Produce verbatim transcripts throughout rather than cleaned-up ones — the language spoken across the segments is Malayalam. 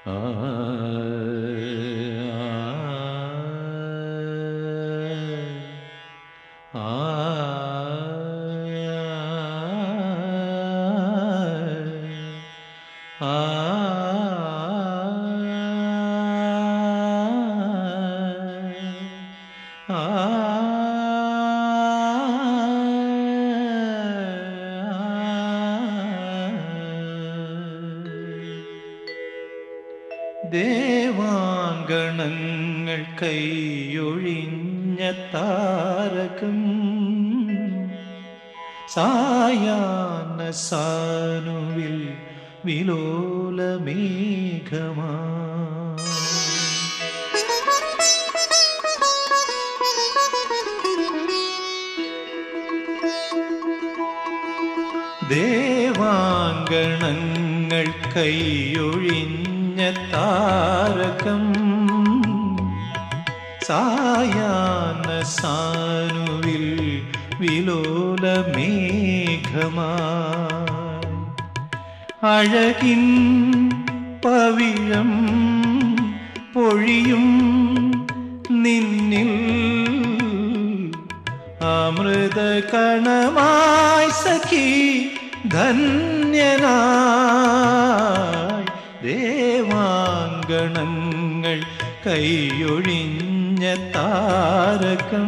ആ ആ ദേവാങ്കണങ്ങൾ കൈയൊഴിഞ്ഞ താരകം സായാഹ്ന സാനുവിൽ വിലോല മേഘമാ ദേവാങ്കണങ്ങൾ കൈയൊഴിഞ്ഞ താരകം സായാഹ്ന സാനുവിൽ വിലോല മേഘമായി അഴകിൻ പവിഴം പൊഴിയും നിന്നിൽ അമൃത കണമായി സഖി ധന്യനായി ദേവാങ്കണങ്ങൾ കൈയൊഴിഞ്ഞ താരകം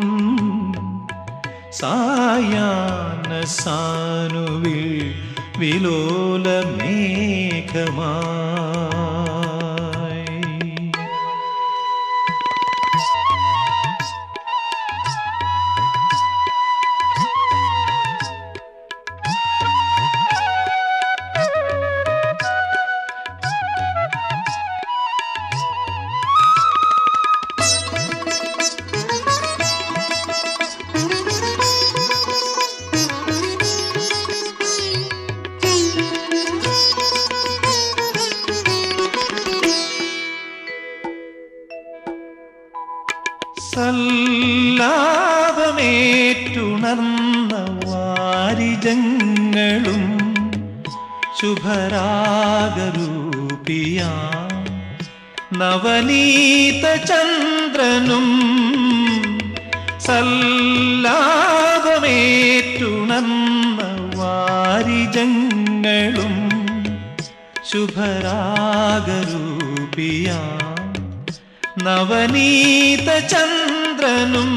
സായാഹ്ന സാനുവിൽ വിലോല മേഘമായി സല്ലാപമേറ്റുണർന്ന വാരിജങ്ങളും ശുഭരാഗരൂപിയ നവനീത ചന്ദ്രനും സല്ലാപമേറ്റുണർന്ന വാരിജങ്ങളും ശുഭരാഗരൂപിയ നവനീത ചന്ദ്രനും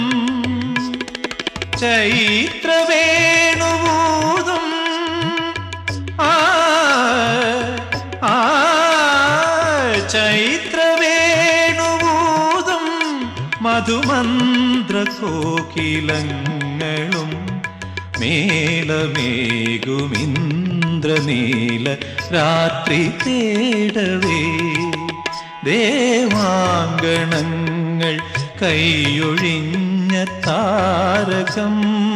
ചൈത്രവേണുവൂതും ആ ആ ചൈത്രവേണുവൂതും മധുമന്ത്രകോകിലങ്ങളും മേലമേകുമിന്ദ്രനീല രാത്രി തേടവേ ദേവാങ്കണങ്ങൾ കൈയൊഴിഞ്ഞ താരകം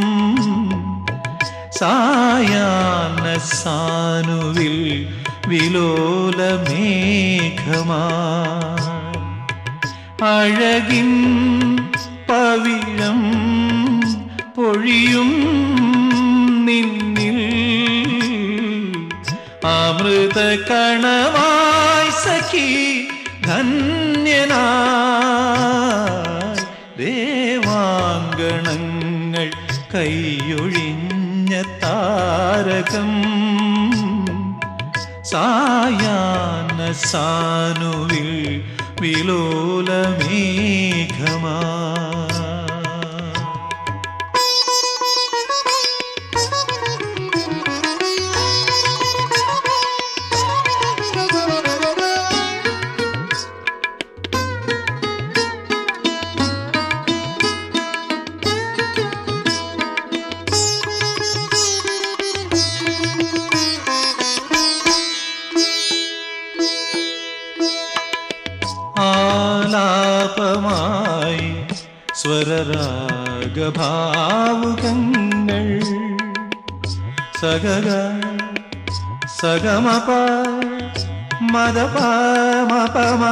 സായാഹ്ന സാനുവിൽ വിലോല മേഘമായി അഴകിൻ പവിഴം പൊഴിയും നിന്നിൽ അമൃത കണമായി സഖി ധന്യനായി ദേവാങ്കണങ്ങൾ കൈയൊഴിഞ്ഞ താരകം സായാഹ്ന സാനുവിൽ വിലോല മേഘമായി ആലാപമായി സ്വരരാഗഭാവുകങ്ങൾ സഗഗ സഗമപ മദപമപമ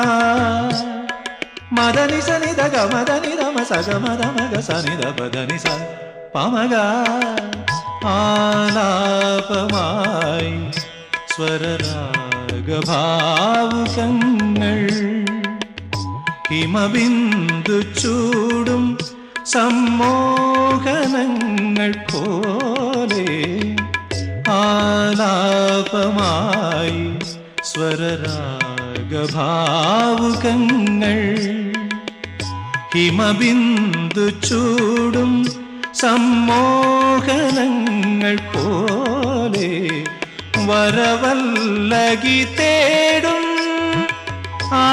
മദനി സനിധ ഗമദനി രമ സഗമദമഗ സനിധ പദനി സ പമഗ ആലാപമായി സ്വരരാഗ രാഗഭാവുകങ്ങൾ ഹിമബിന്ദു ചൂടും സമ്മോഹനങ്ങൾ പോലെ ആലാപമായി സ്വരരാഗഭാവുകങ്ങൾ ഹിമബിന്ദു ചൂടും സമ്മോഹനങ്ങൾ പോലെ വരവല്ലകി തേടും ആ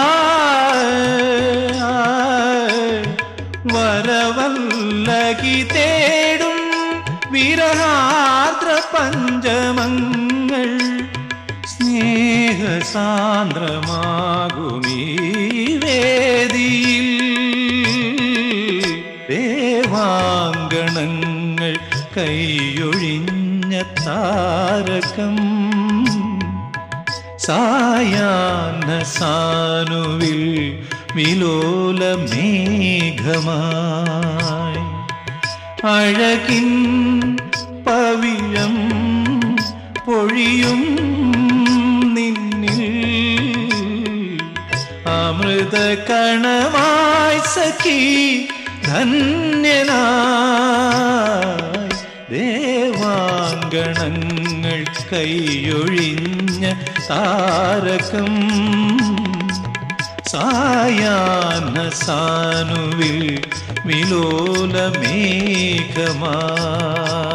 വരവല്ലകി തേടും വിരഹാർദ്ര പഞ്ചമങ്ങൾ സ്നേഹസാന്ദ്രമാകുമീ വേദിയിൽ ദേവാങ്കണങ്ങൾ കൈയൊഴിഞ്ഞ താരകം സായാഹ്ന സാനുവിൽ വിലോല മേഘമായി അഴകിൻ പവിഴം പൊഴിയും നിന്നിൽ അമൃത കണമായി സഖി ധന്യനായി ദേവാങ്കണങ്ങൾ കൈയൊഴിഞ്ഞ താരകം സായാഹ്ന സാനുവിൽ വിലോല മേഘമായി.